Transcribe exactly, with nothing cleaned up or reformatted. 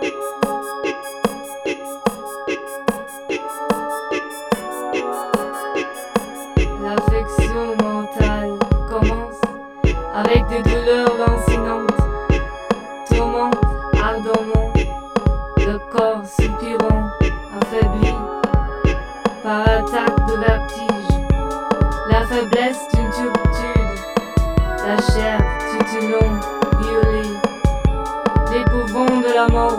L'affection mentale commence avec des douleurs lancinantes, tourmente ardemment, le corps soupirant, affaibli par attaque de vertige, la faiblesse d'une turpitude, la chair titulante, violée, découvrant de la mort